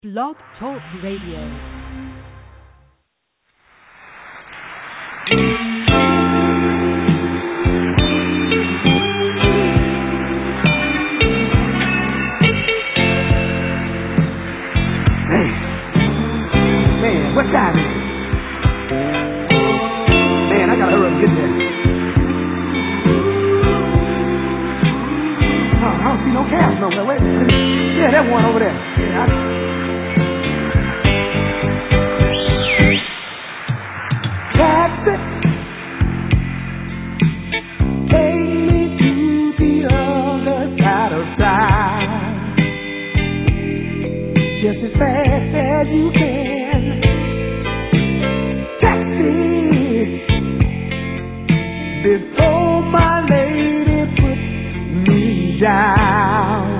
Blog Talk Radio. Man, what time is it? Man, I gotta hurry up and get there. Oh, I don't see no cabs nowhere. Wait a minute. Yeah, that one over there. Yeah, taxi, take me to the other side of town, just as fast as you can. Taxi, before my lady puts me down.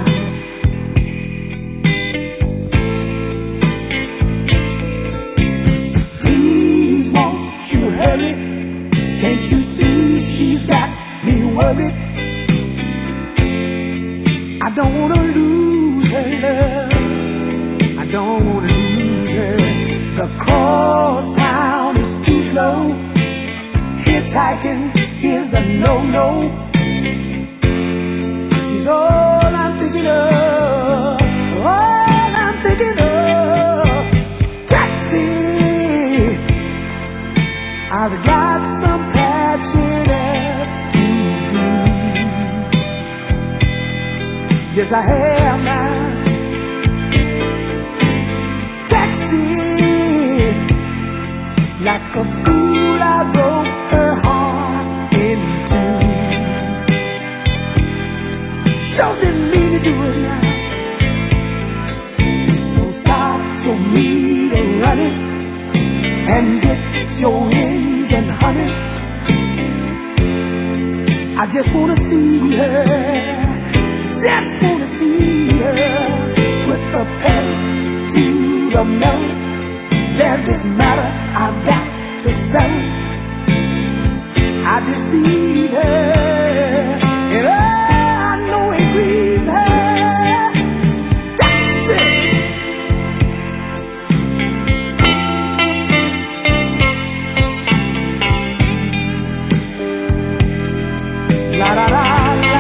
Please, won't you hurry? Can't you see she's got me worried? I don't want to lose her love. I don't want to lose her. The cross town is too slow. Hitchhiking is a no-no. She's all I'm thinking of. All I'm thinking of. Taxi, I've got some patching up to do. Yes, I have now. Like a fool, I broke her heart in two. Sure didn't mean to do it now. So stop for me to run it and get your engine, honey. I just wanna see her, just wanna see her with the pedal to the metal. Does it matter? I've got to settle. I just need her, and I know it grieves her. That's it. La la la.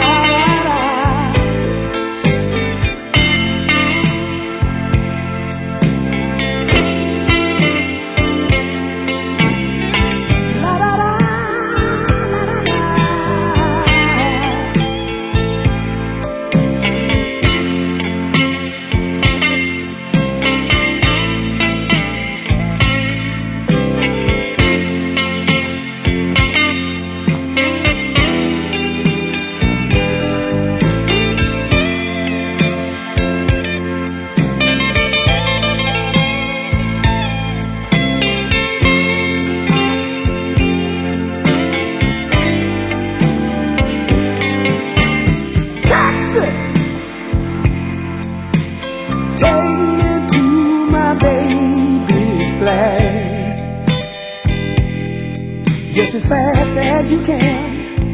Just as fast as you can.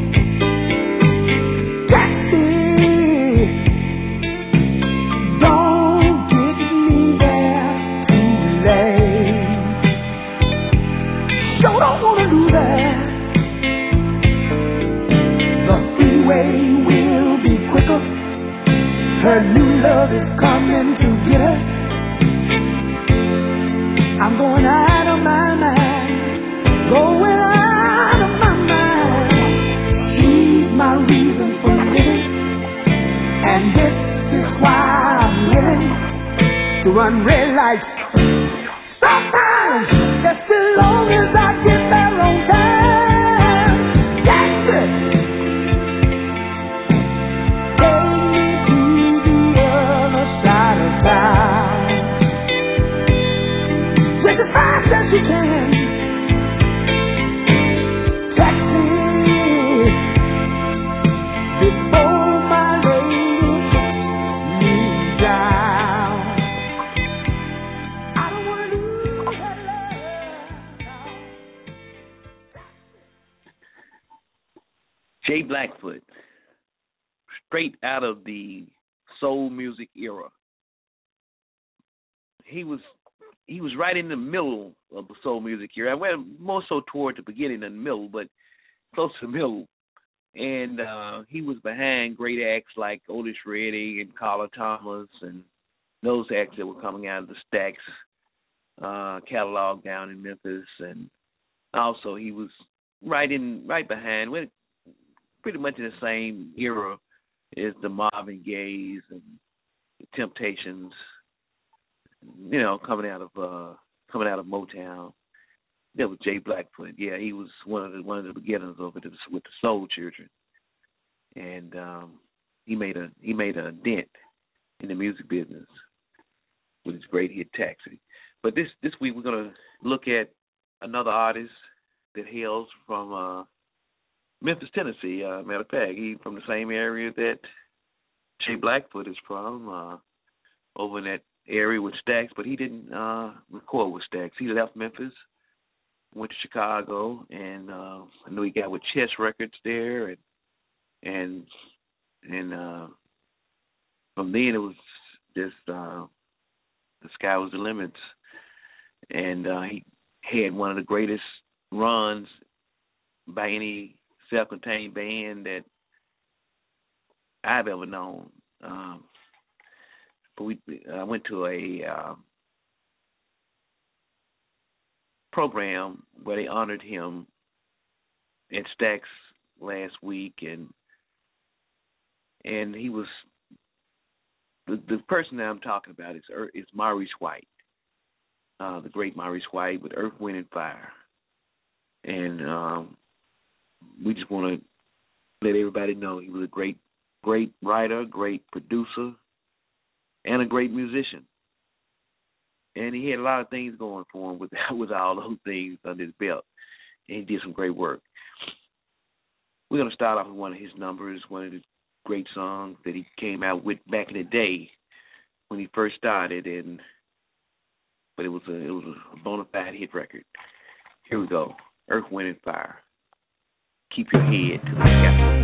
Taxi, don't get me there too late. Sure don't want to do that. The freeway will be quicker. Her new love is coming to get her. I'm going out of my mind, going out of my mind. She's my reason for living, and this is why I'm living. To run red lights, sometimes just as long as I get there on time. That's it. Take me to the other side of town, with as fast as you can. Taxi, before my lady puts me down. I don't want to lose her love. Jay Blackfoot, straight out of the soul music era. he was right in the middle of the soul music era. I went more so toward the beginning than the middle, but close to the middle. And he was behind great acts like Otis Redding and Carla Thomas and those acts that were coming out of the Stax catalog down in Memphis. And also he was right behind, pretty much in the same era as the Marvin Gayes and the Temptations, you know, coming out of Motown. There was Jay Blackfoot. Yeah, he was one of the beginners of it with the Soul Children, and he made a dent in the music business with his great hit Taxi. But this week we're gonna look at another artist that hails from Memphis, Tennessee. Matter of fact, he's from the same area that Jay Blackfoot is from, over in that area with Stax, but he didn't record with Stax. He left Memphis, went to Chicago, and I know he got with Chess Records there, and from then it was just the sky was the limits, and he had one of the greatest runs by any self-contained band that I've ever known. But I went to a program where they honored him at Stax last week, and he was the person that I'm talking about is Maurice White, the great Maurice White with Earth, Wind and Fire, and we just want to let everybody know he was a great writer, great producer, and a great musician. And he had a lot of things going for him with all those things under his belt. And he did some great work. We're going to start off with one of his numbers, one of the great songs that he came out with back in the day when he first started. But it was a bona fide hit record. Here we go. Earth, Wind and Fire. Keep your head to the sky.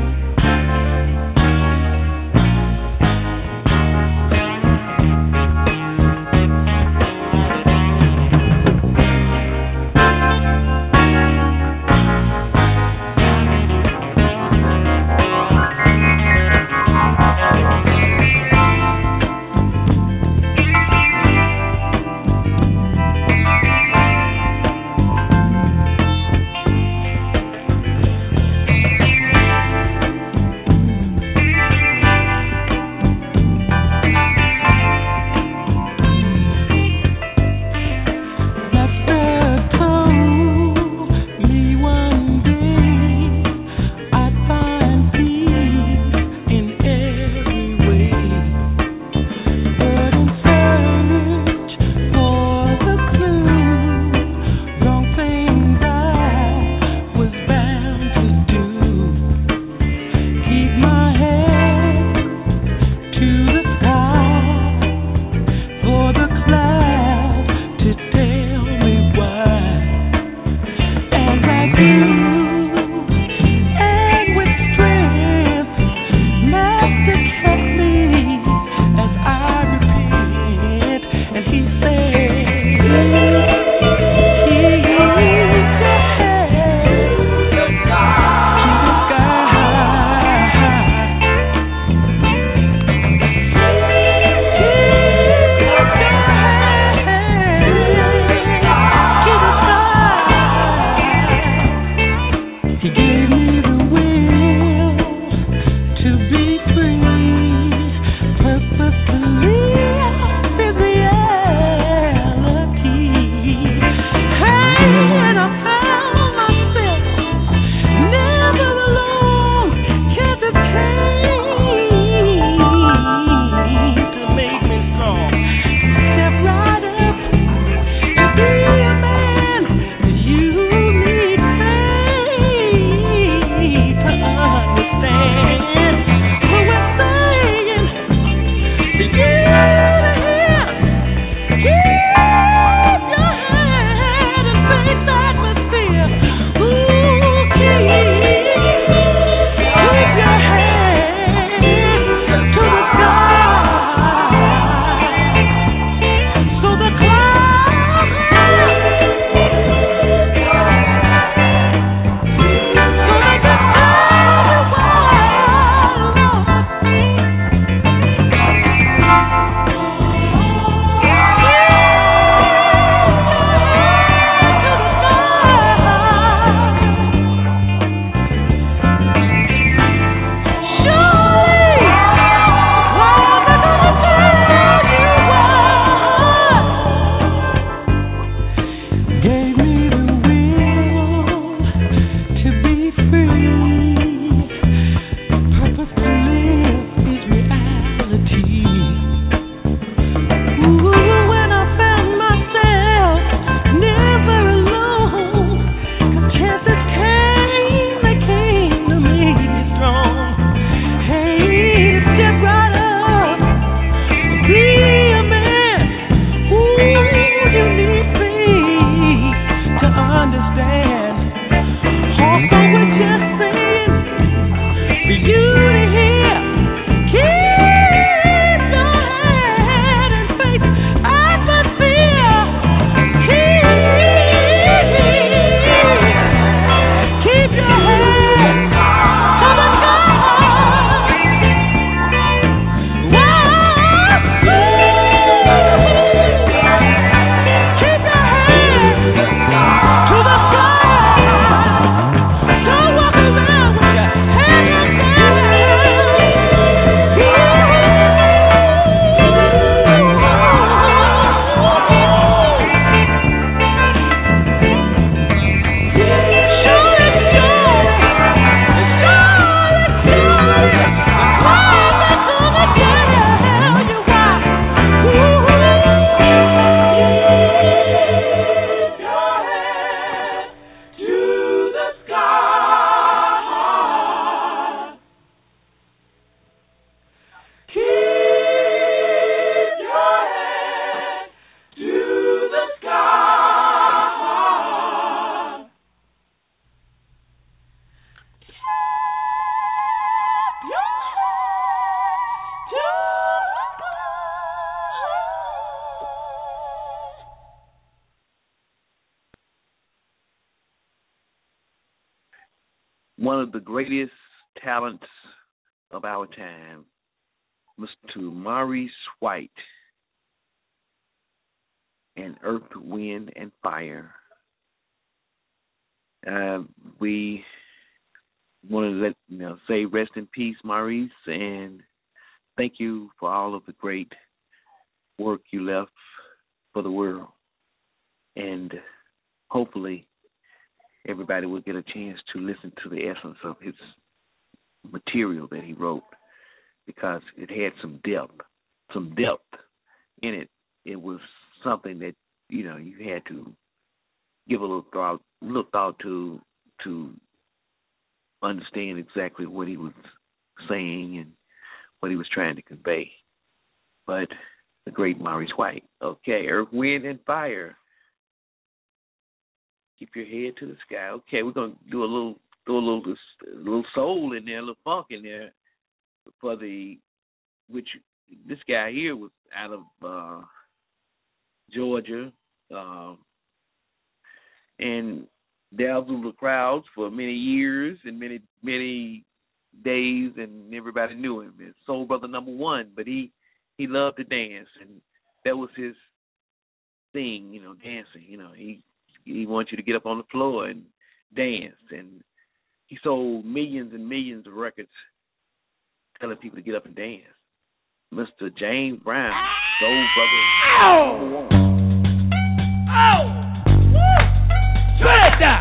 one of the greatest talents of our time, Mr. Maurice White, and Earth, Wind, and Fire. We want to say rest in peace, Maurice, and thank you for all of the great work you left for the world. And hopefully everybody will get a chance to listen to the essence of his material that he wrote, because it had some depth in it. It was something that, you had to give a little thought to understand exactly what he was saying and what he was trying to convey. But the great Maurice White. Okay, Earth, Wind, and Fire. Keep your head to the sky. Okay, we're gonna do a little soul in there, a little funk in there which this guy here was out of Georgia, and dazzled the crowds for many years and many days, and everybody knew him as Soul Brother #1. But he loved to dance, and that was his thing, dancing. He wanted you to get up on the floor and dance, and he sold millions and millions of records telling people to get up and dance. Mr. James Brown, Soul Brother #1. Oh! Woo! Shred that!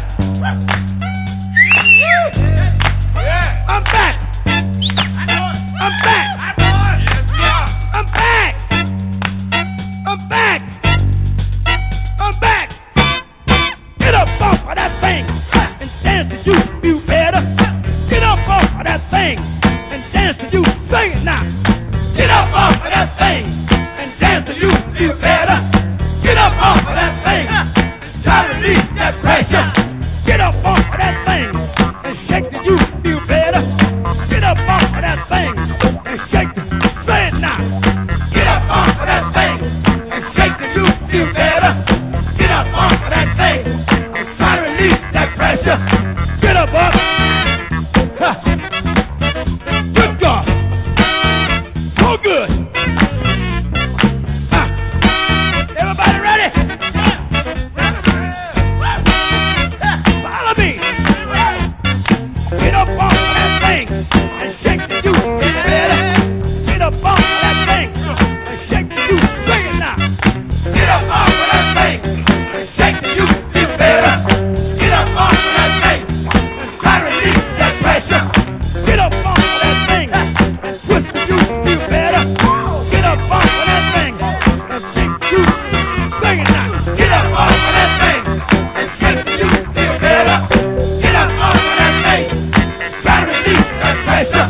I'm back! I'm back! I'm back! I'm back! I'm back! Get up off of that thing and dance to you feel better. Get up off of that thing and dance to you. Sing it now. Get up off of that thing and dance to you feel better. Get up off of that thing and try to release that pressure. Get up off of that thing and shake till you feel better. Get up off of that thing and shake till say it now. Get up off of that thing and shake till you feel better. Get up off of that thing and try to release that pressure. Get up off. Good God. So good. Everybody ready? Follow me. Get up off of that thing and shake the you feel better. Get up off of that thing and shake the you. Sing it now. Get up off of that thing and shake the you feel better. Get up off of that thing and try to release that pressure. Get up off of that thing and switch the you feel better. Get up off of that thing and shake the you. Sing it now. Get up off of that thing and shake the you feel better. Get up off of that thing and try to release that pressure.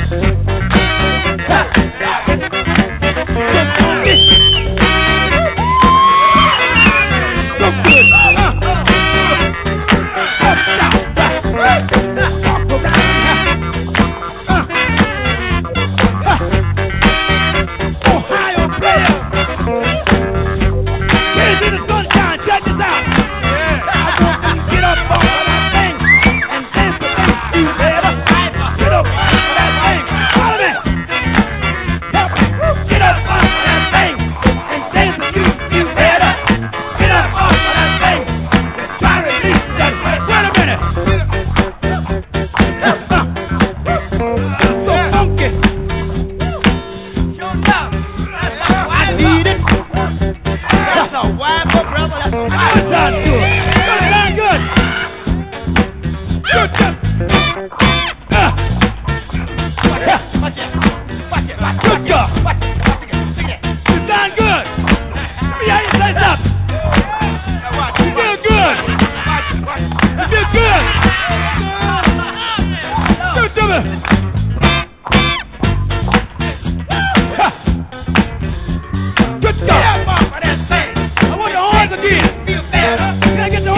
So good. Ohio player. Get into the sunshine. Check this out. I want you to get up off of that thing and dance to that feel better. Get up off of that thing. Follow me. Get up off of that thing and dance to you feel better. Get up off of that thing and try to release that pressure. Wait a minute. So funky. I need it. That's a wild brother. That's a wild time to it. Good. Good. Good job. You sound good. Let me hear you say something. You feel good. You feel good. Good to me. Good job. I want the horns again. Can I get the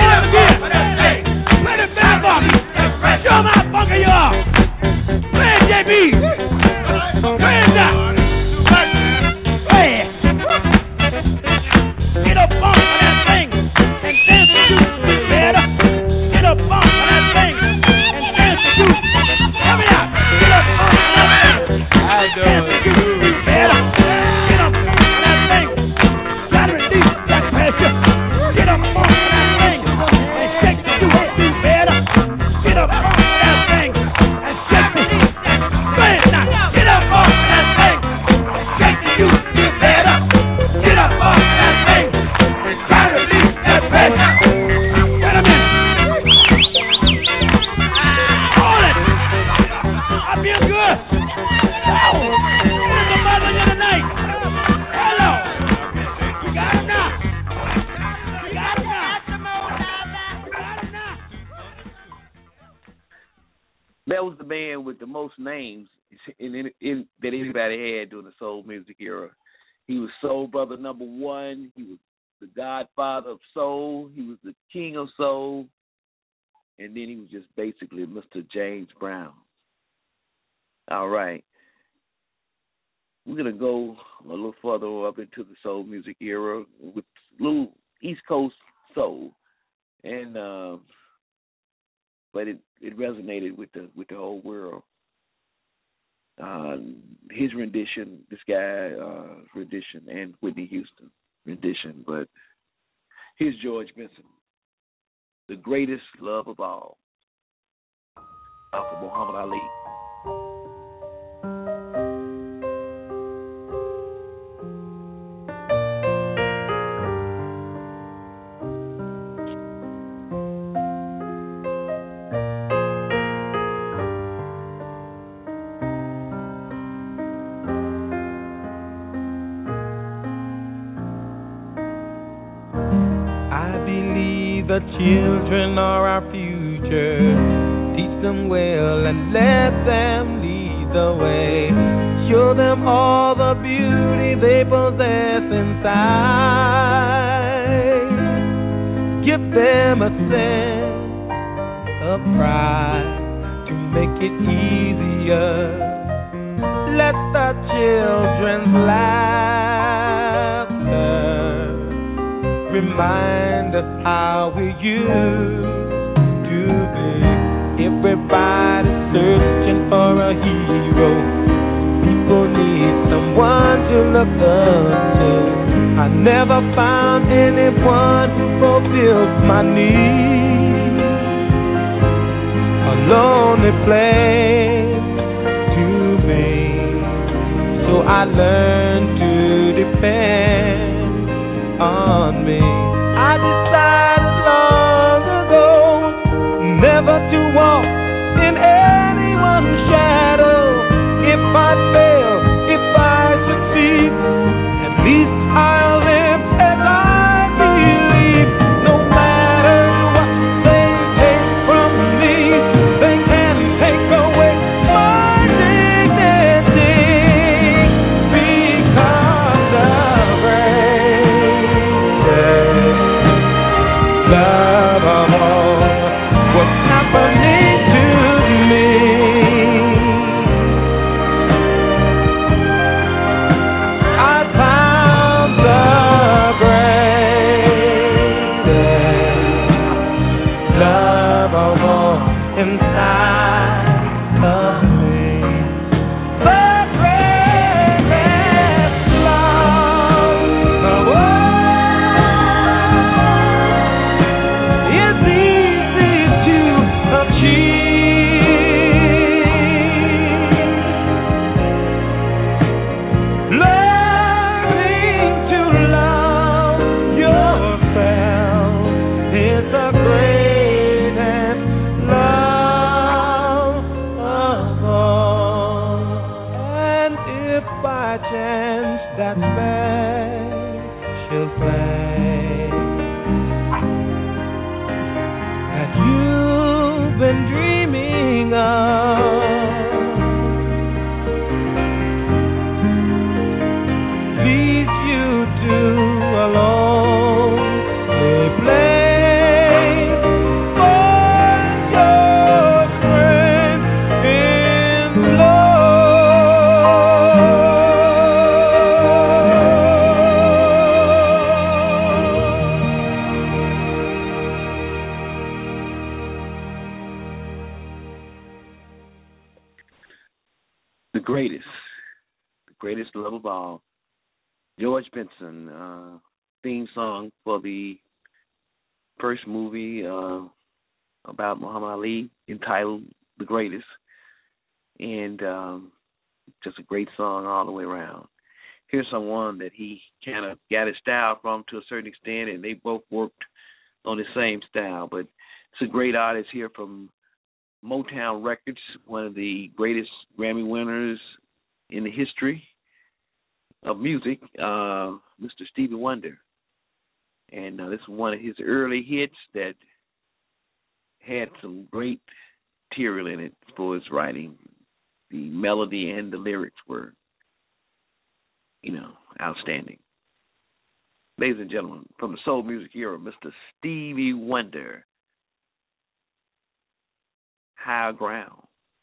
was the man with the most names that anybody had during the soul music era. He was Soul Brother #1. He was the godfather of soul. He was the king of soul. And then he was just basically Mr. James Brown. All right. We're going to go a little further up into the soul music era with a little East Coast soul. And but it resonated with the whole world. His rendition, this guy rendition, and Whitney Houston rendition. But here's George Benson, the greatest love of all, Uncle Muhammad Ali. The children are our future. Teach them well and let them lead the way. Show them all the beauty they possess inside. Give them a sense of pride to make it easier. Let the children's laughter remind us how we used to be. Everybody's searching for a hero. People need someone to look up to. I never found anyone who fulfilled my needs. A lonely place to be. So I learned to depend on me. I decided long ago never to walk in anyone's shadow. If I fail, if I succeed, at least I'll live as I believe. No matter what they take from me, they can't take away my dignity, because of love of all, what's happening to me? I found the greatest love of all inside of me. The greatest love of all. The greatest love of all, George Benson, theme song for the first movie about Muhammad Ali entitled The Greatest, and just a great song all the way around. Here's someone that he kind of got his style from to a certain extent, and they both worked on the same style, but it's a great artist here from Motown Records, one of the greatest Grammy winners in the history of music, Mr. Stevie Wonder. And this is one of his early hits that had some great material in it for his writing. The melody and the lyrics were, outstanding. Ladies and gentlemen, from the soul music era, Mr. Stevie Wonder, Higher Ground.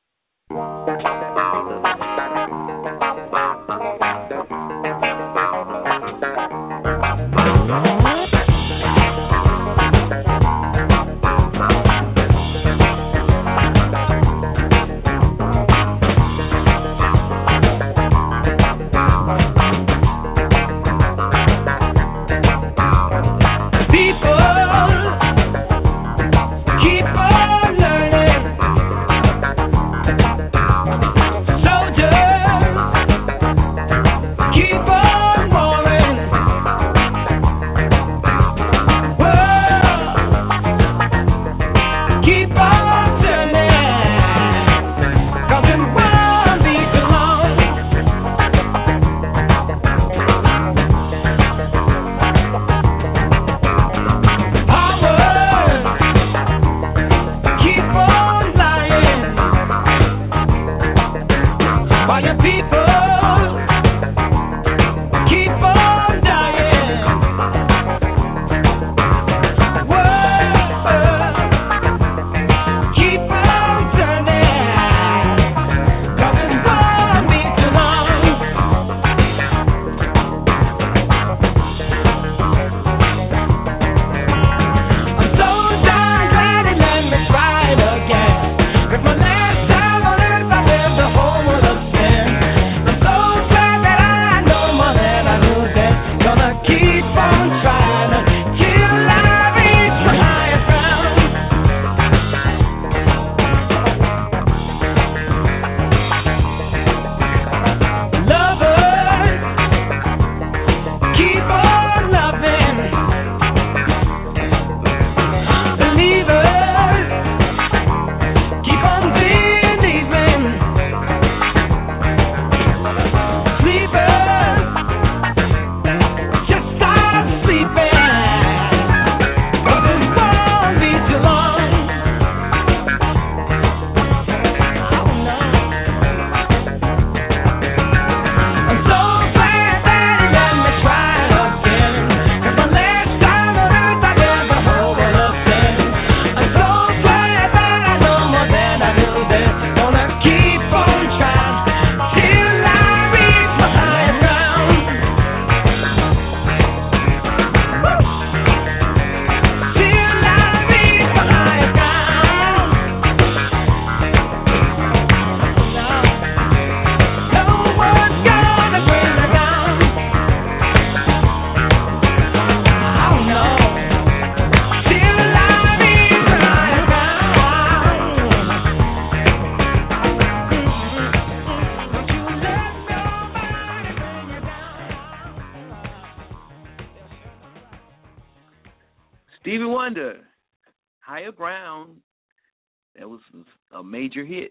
Stevie Wonder, Higher Ground. That was a major hit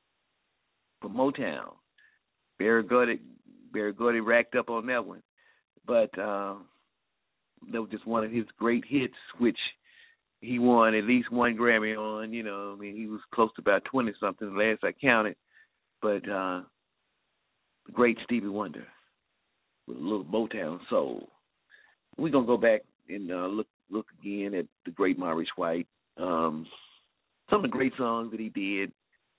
for Motown. Barry Gordy racked up on that one. But that was just one of his great hits, which he won at least one Grammy on. You know, I mean, he was close to about 20-something last I counted. But the great Stevie Wonder with a little Motown soul. We're going to go back and look again at the great Maurice White. Some of the great songs that he did,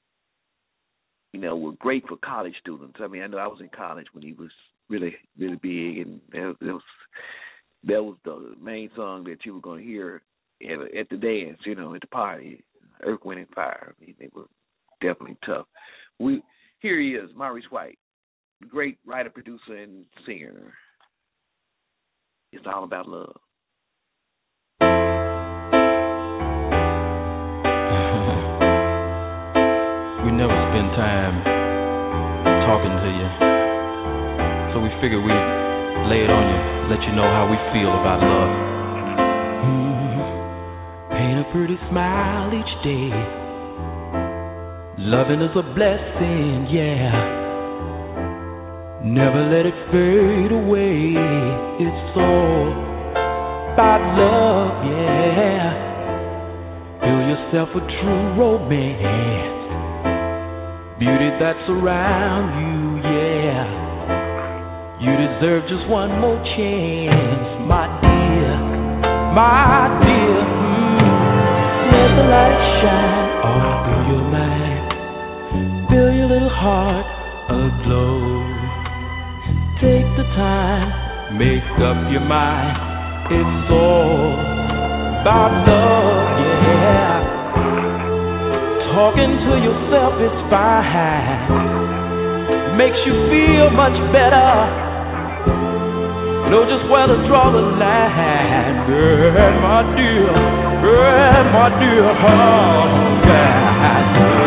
you know, were great for college students. I mean, I know I was in college when he was really, really big, and that was the main song that you were going to hear at the dance, you know, at the party. Earth, Wind, and Fire. I mean, they were definitely tough. Here he is, Maurice White, great writer, producer, and singer. It's all about love. We never spend time talking to you, so we figured we'd lay it on you, let you know how we feel about love. Paint a pretty smile each day. Loving is a blessing, yeah. Never let it fade away. It's all about love, yeah. Feel yourself a true romance. beauty that's around you, yeah. You deserve just one more chance, my dear, my dear. Let the light shine all through your life. Feel your little heart aglow. Take the time, make up your mind. It's all about love, yeah. Talking to yourself is fine. Makes you feel much better. Know just where to draw the line. Girl, my dear, oh, yeah.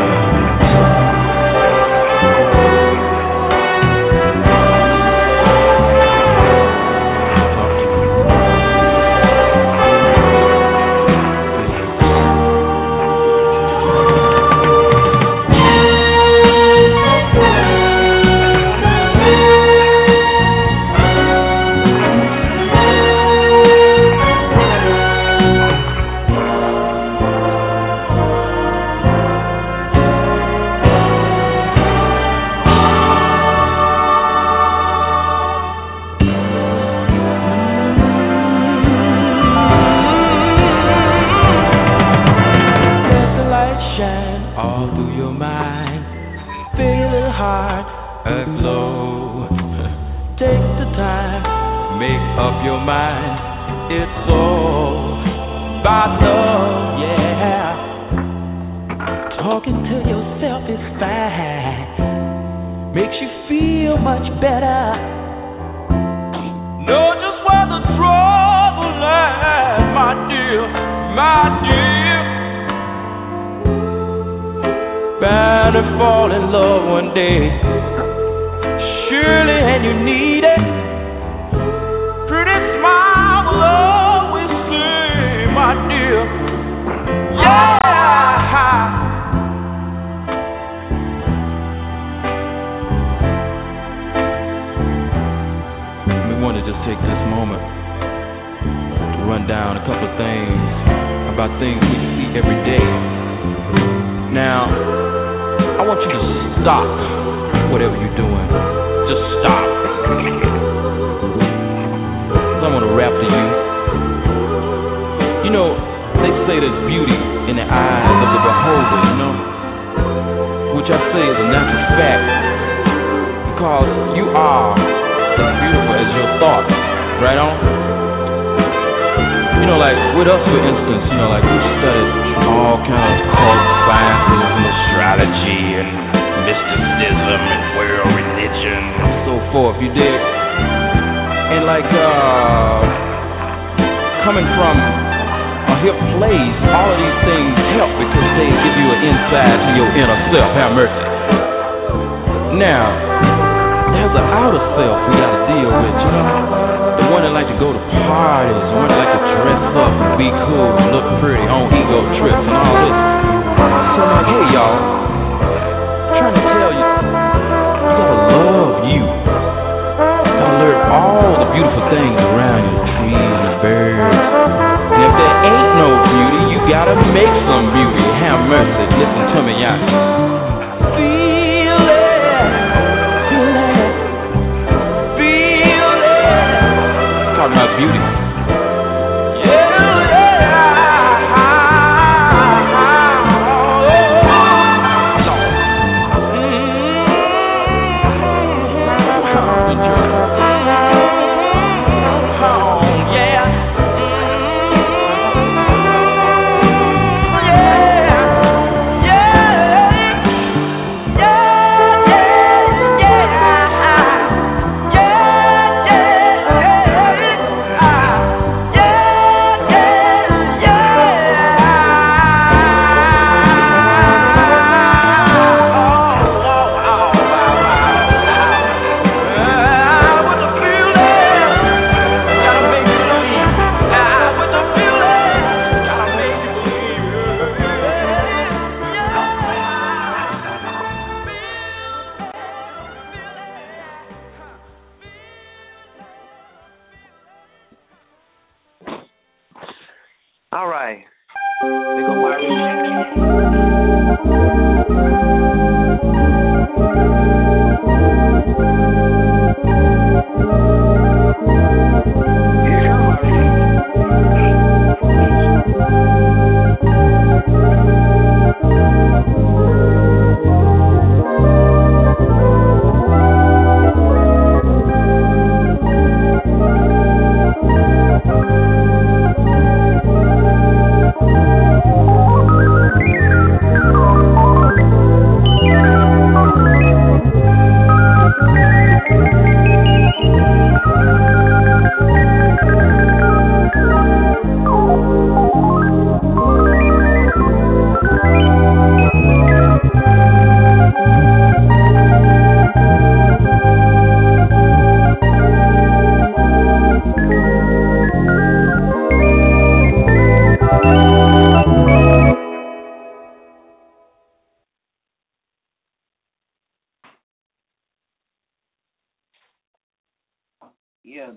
All right. There go my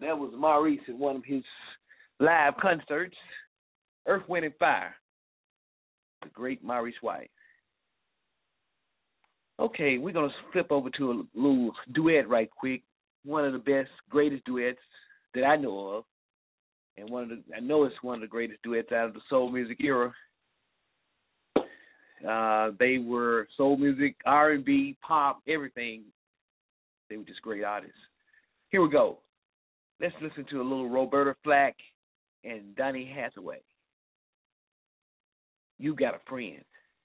that was Maurice at one of his live concerts, Earth, Wind, and Fire, the great Maurice White. Okay, we're going to flip over to a little duet right quick. One of the best, greatest duets that I know of. And I know it's one of the greatest duets out of the soul music era. They were soul music, R&B, pop, everything. They were just great artists. Here we go. Let's listen to a little Roberta Flack and Donny Hathaway. You Got a Friend.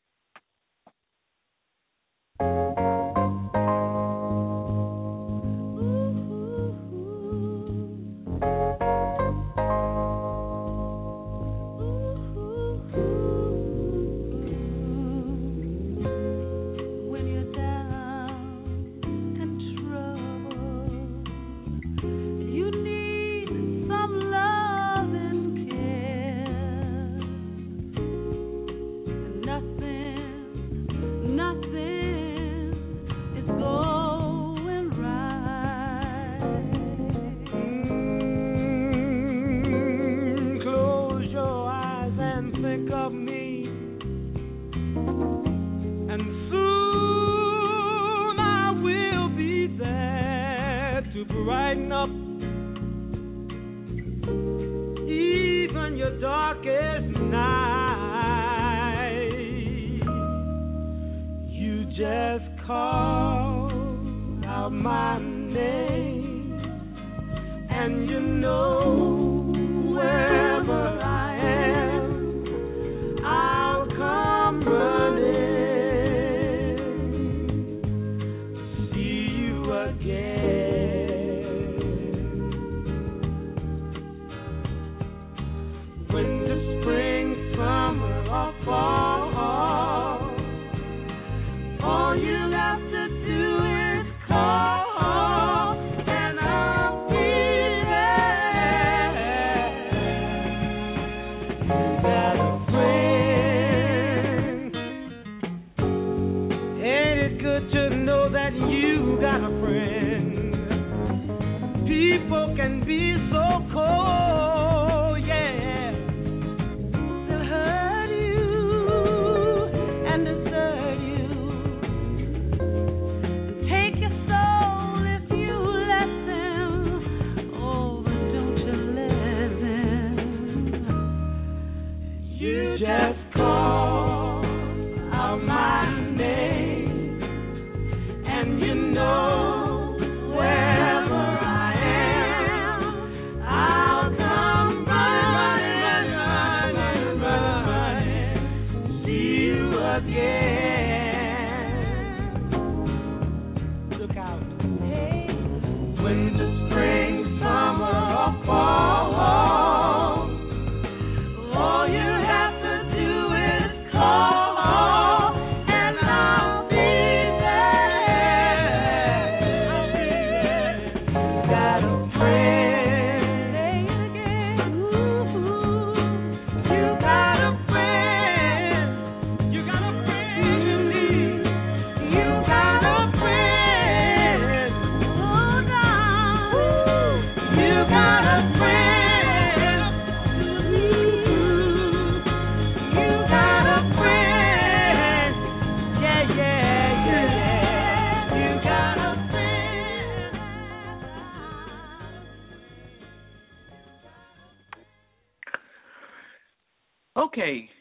Okay,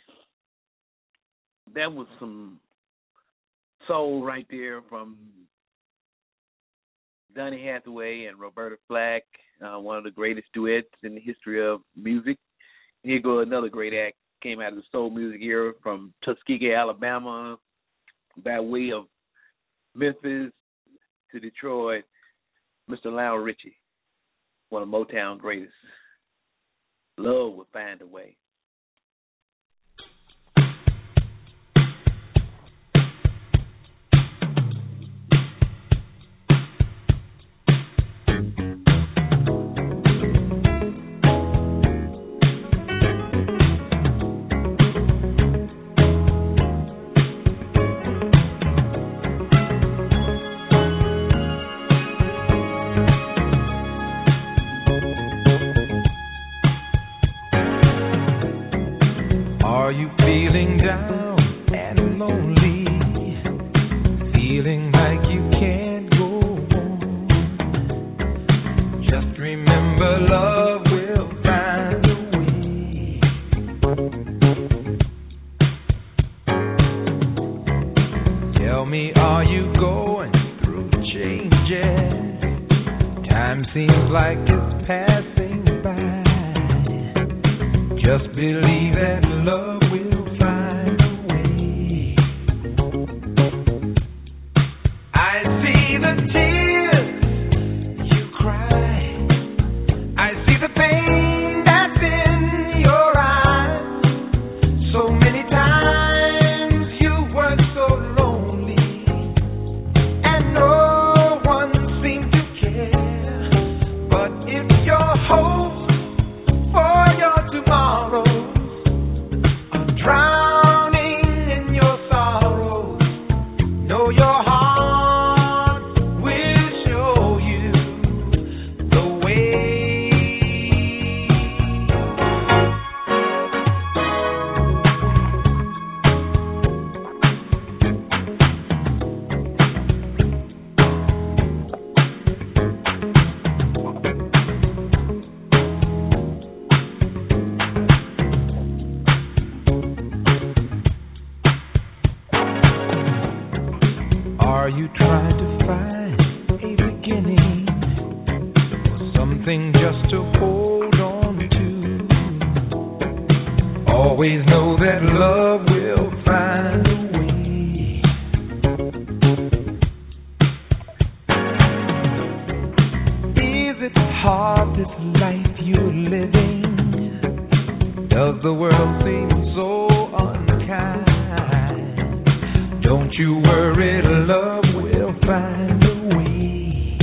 that was some soul right there from Donny Hathaway and Roberta Flack, one of the greatest duets in the history of music. Here goes another great act, came out of the soul music era from Tuskegee, Alabama, by way of Memphis to Detroit, Mr. Lionel Richie, one of Motown's greatest. Love Will Find a Way. you feeling down and lonely? Feeling like you can't go on? Just remember, love will find a way. Tell me, are you going through changes? Time seems like it's passing by. Just believe that love will find a way. I see the tears you cry. I see the pain that's in your eyes. So many times you were so lonely, and no one seemed to care. But if your hope for your tomorrows are drowning in your sorrows, know your heart will show you the way. Are you trying to find a beginning, or something just to hold on to? Always know that love will find a way. Is it hard, this life you're living? Does the world seem so unkind? Don't you worry, love will find a way.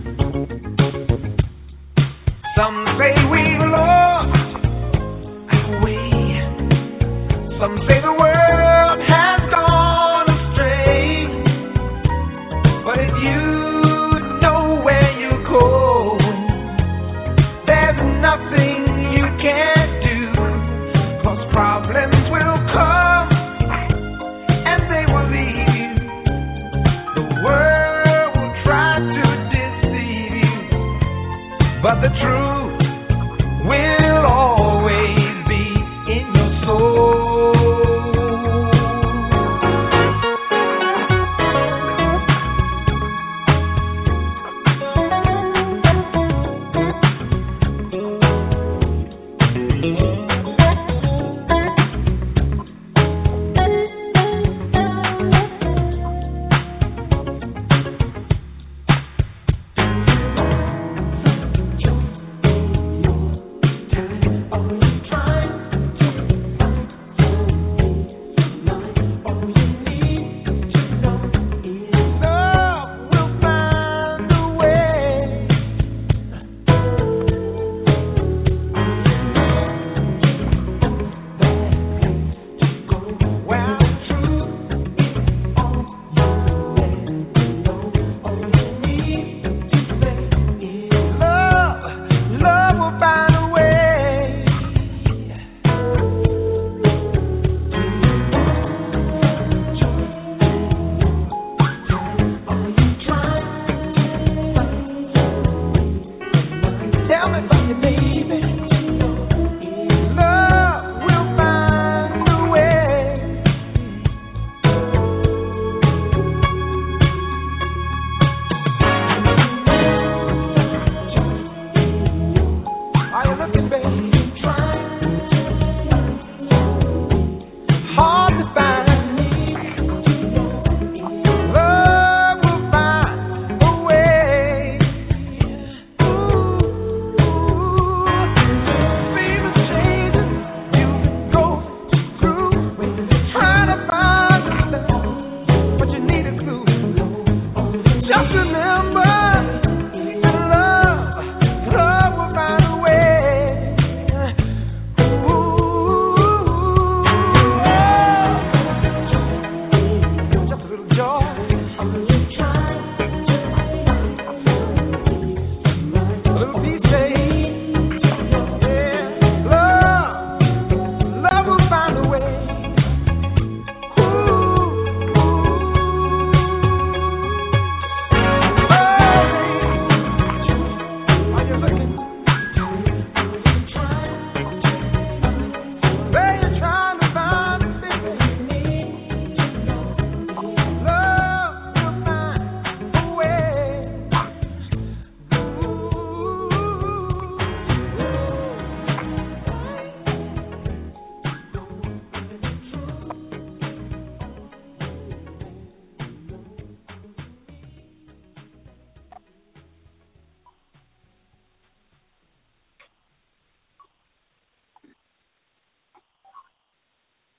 Some say we've lost our way. Some say the world has gone astray. But if you know where you're going, there's nothing you can't do. 'Cause problems will come and they will leave you. The world will try to deceive you, but the truth will always be in your soul.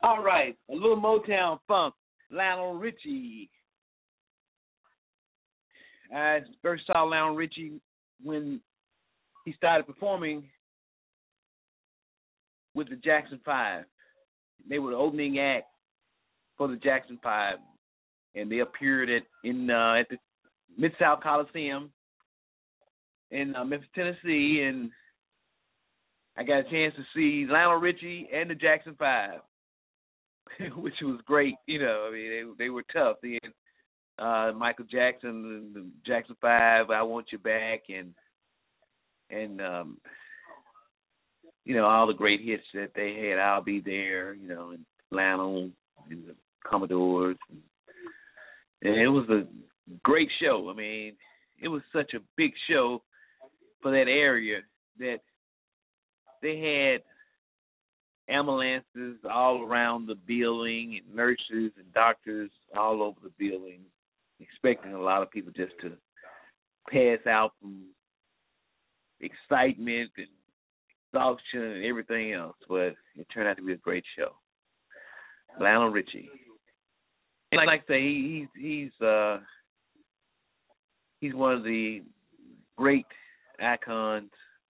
All right, a little Motown funk. Lionel Richie. I first saw Lionel Richie when he started performing with the Jackson 5. They were the opening act for the Jackson 5, and they appeared at the Mid-South Coliseum in Memphis, Tennessee, and I got a chance to see Lionel Richie and the Jackson 5, which was great. You know, I mean, they were tough. Michael Jackson, the Jackson 5, I Want You Back, and you know, all the great hits that they had, I'll Be There, you know, and Lionel and the Commodores. And it was a great show. I mean, it was such a big show for that area that they had ambulances all around the building and nurses and doctors all over the building, expecting a lot of people just to pass out from excitement and exhaustion and everything else. But it turned out to be a great show. Lionel Richie. And like I say, he's one of the great icons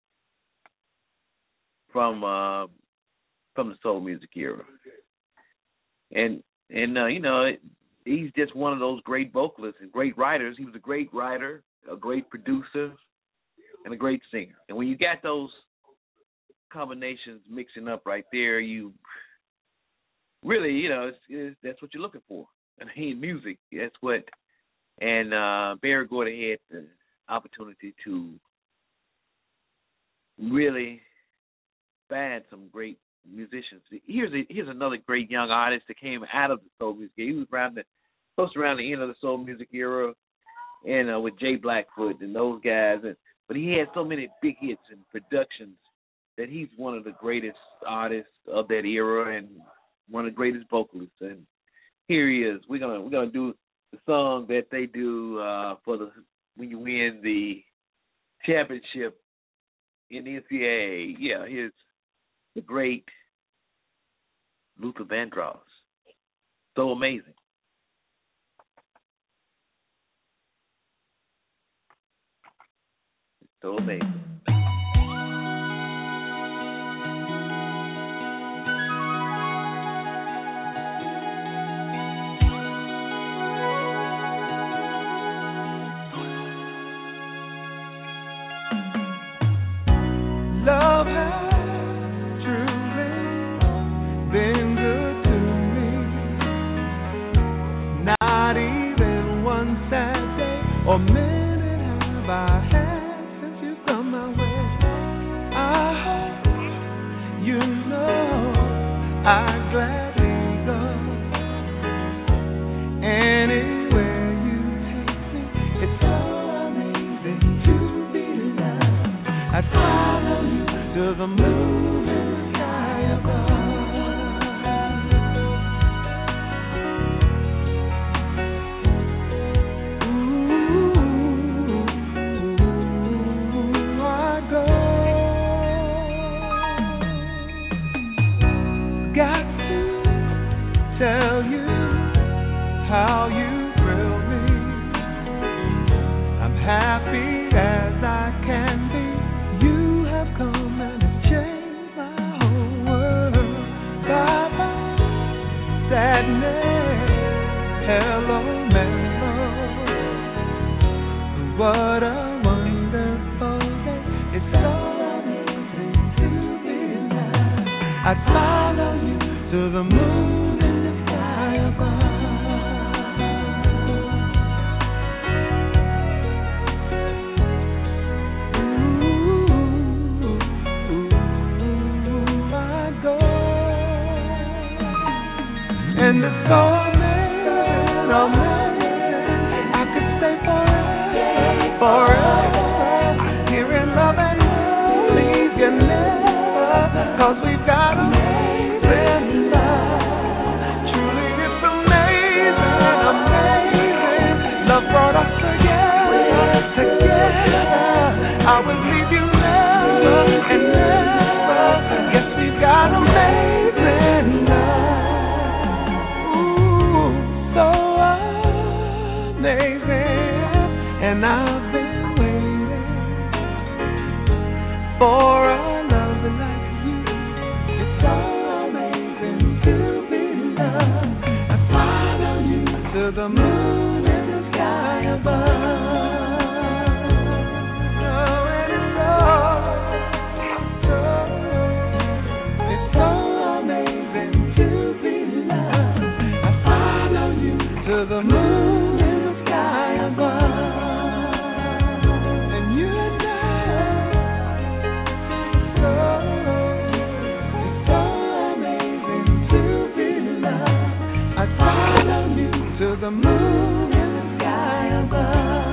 from the soul music era. And you know, he's just one of those great vocalists and great writers. He was a great writer, a great producer, and a great singer. And when you got those combinations mixing up right there, you really, you know, that's what you're looking for. I mean, music, that's what. And Berry Gordy had the opportunity to really find some great musicians. Here's another great young artist that came out of the soul music. He was close around the end of the soul music era, and with Jay Blackfoot and those guys. But he had so many big hits and productions that he's one of the greatest artists of that era and one of the greatest vocalists. And here he is. We're gonna do the song that they do when you win the championship in the NCAA. Yeah, here's the great Luther Vandross. So amazing. So amazing. Love has truly been good to me. Not even one sad day or minute have I had since you come my way. I hope you know I gladly go anywhere you take me. It's so amazing to be loved. I follow you to the moon and the sky above. I go. Got to tell you how you thrill me. I'm happy as I can be. You have come and have changed my whole world. Bye-bye, sadness, hello, mellow. What a wonderful day. It's so amazing to be alive. I'd follow you to the moon and the sky above. And it's so amazing, amazing. I could stay forever, forever. Here in love and leave you never. 'Cause we've got amazing love. Truly it's amazing, amazing. Love brought us together, together. I will leave you never and never. Yes, we've got amazing love. I've been waiting for a love like you. It's so amazing to be loved. I follow you To the moon and the sky above. It's so amazing to be loved. I follow you to the moon and the sky above. and you and I. It's so amazing to be loved. I follow you To the moon and the sky above.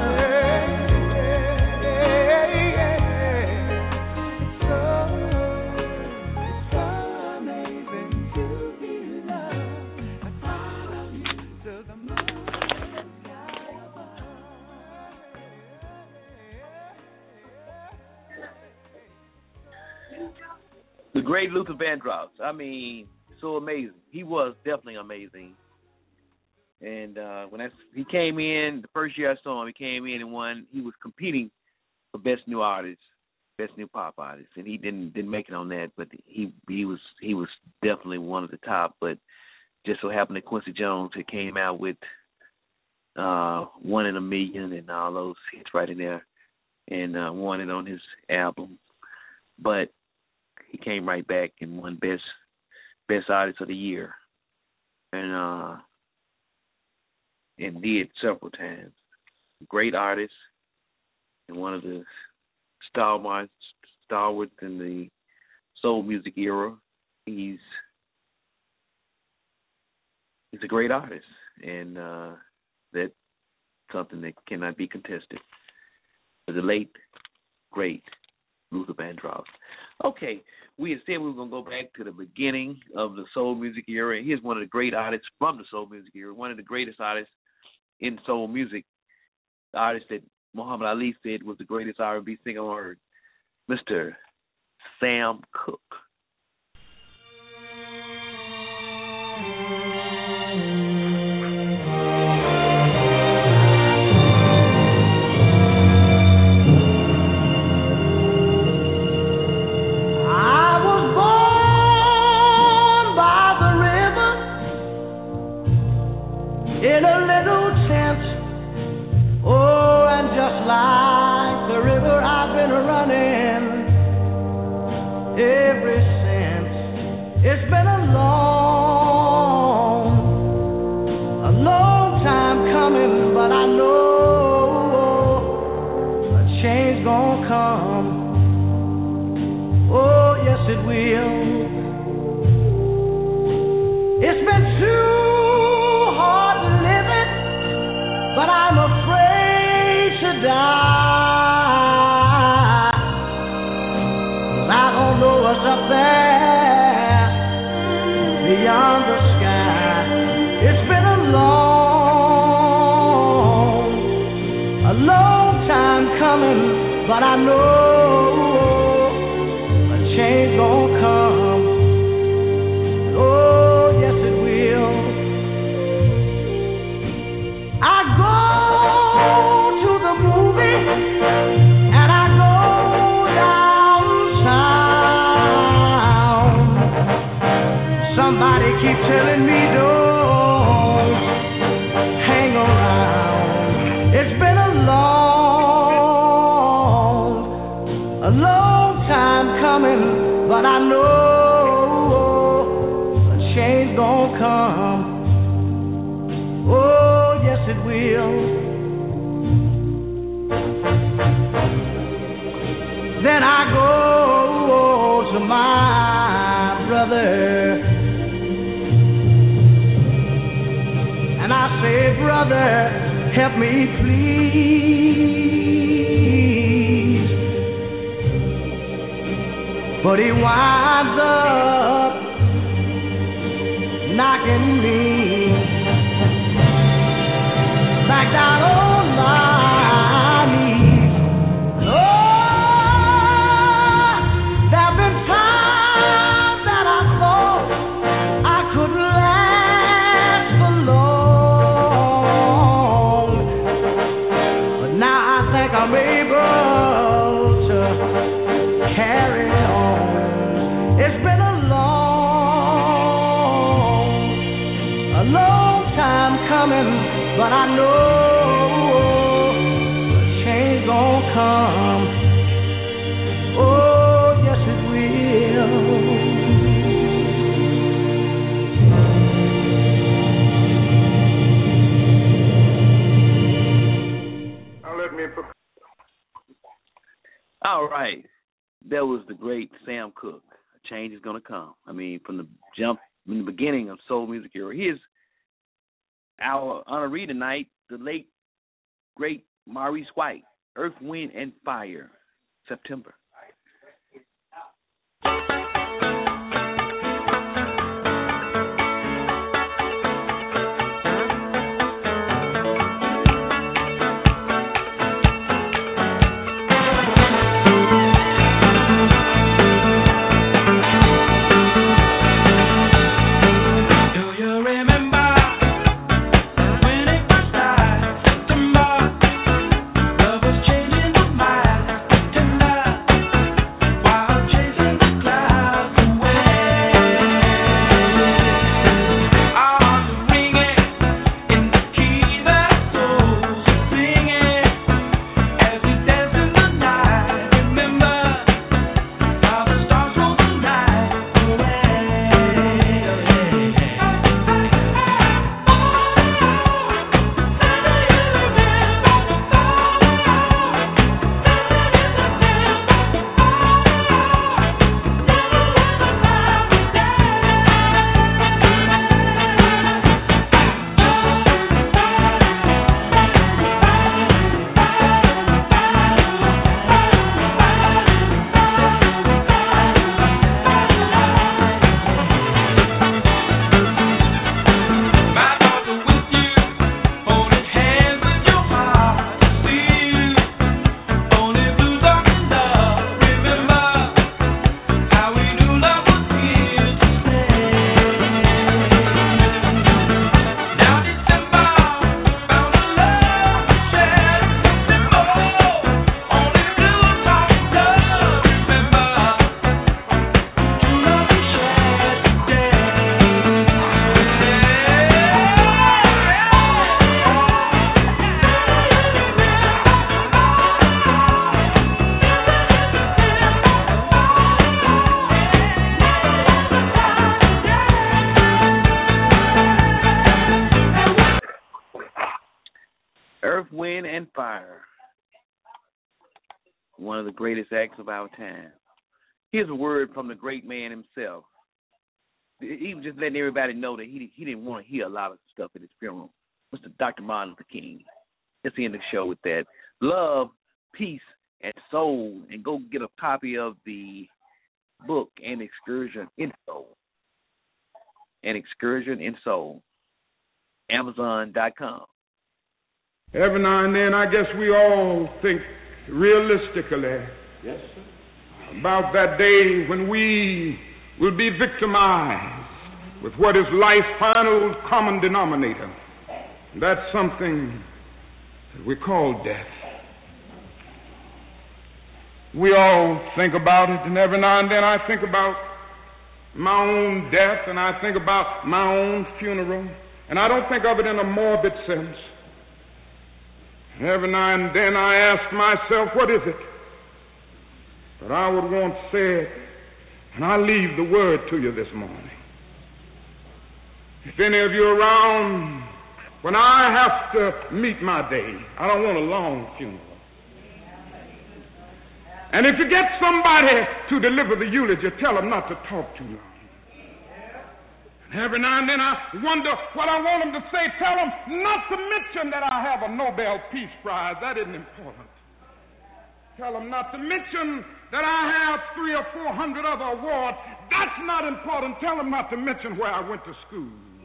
It's so amazing to be loved. I follow you to the moon. and the sky above. The great Luther Vandross. I mean, so amazing. He was definitely amazing. And when he came in, the first year I saw him, he came in and won. He was competing for best new artist, best new pop artist, and he didn't make it on that. But he was definitely one of the top. But just so happened that Quincy Jones had came out with One in a Million and all those hits right in there, and won it on his album. But he came right back and won best artist of the year, and did several times. Great artist and one of the stalwarts in the soul music era. He's a great artist, and that's something that cannot be contested. The late, great Luther Vandross. Okay, we had said we were going to go back to the beginning of the soul music era. Here's one of the great artists from the soul music era, one of the greatest artists in soul music, the artist that Muhammad Ali said was the greatest R&B singer on earth, Mr. Sam Cooke. In a little tent, oh, and just like the river I've been running ever since. It's been a long time coming, but I know a change gonna come. Oh, yes it will. It's been too hard living, but I'm afraid to die. 'Cause I don't know what's up there beyond the sky. It's been a long time coming, but I know a change gonna come. Oh, yes it will. I go to the movie and I go downtown. Somebody keep telling me don't hang around. It's been a long time coming, but I know a change gonna come. Oh, yes it will. Then I go to my brother and I say, brother, help me please. But he winds up knocking me back down on my knees. Oh, there've been times that I thought I couldn't last for long, but now coming, but I know change gonna come. Oh, yes it will. All right. That was the great Sam Cooke. A change is going to come. I mean, from the jump, in the beginning of soul music era. Here's our honoree tonight, the late, great Maurice White, Earth, Wind, and Fire, September. One of the greatest acts of our time. Here's a word from the great man himself. He was just letting everybody know that he didn't want to hear a lot of stuff at his funeral. Mr. Dr. Martin Luther King. Let's end the show with that. Love, peace, and soul. And go get a copy of the book, An Excursion in Soul. An Excursion in Soul. Amazon.com. Every now and then, I guess we all think realistically, yes, sir, about that day when we will be victimized with what is life's final common denominator. That's something that we call death. We all think about it, and every now and then I think about my own death, and I think about my own funeral, and I don't think of it in a morbid sense. Every now and then I ask myself, what is it that I would want said? And I leave the word to you this morning. If any of you are around when I have to meet my day, I don't want a long funeral. And if you get somebody to deliver the eulogy, tell them not to talk too long. Every now and then I wonder what I want them to say. Tell them not to mention that I have a Nobel Peace Prize. That isn't important. Tell them not to mention that I have 300 or 400 other awards. That's not important. Tell them not to mention where I went to school.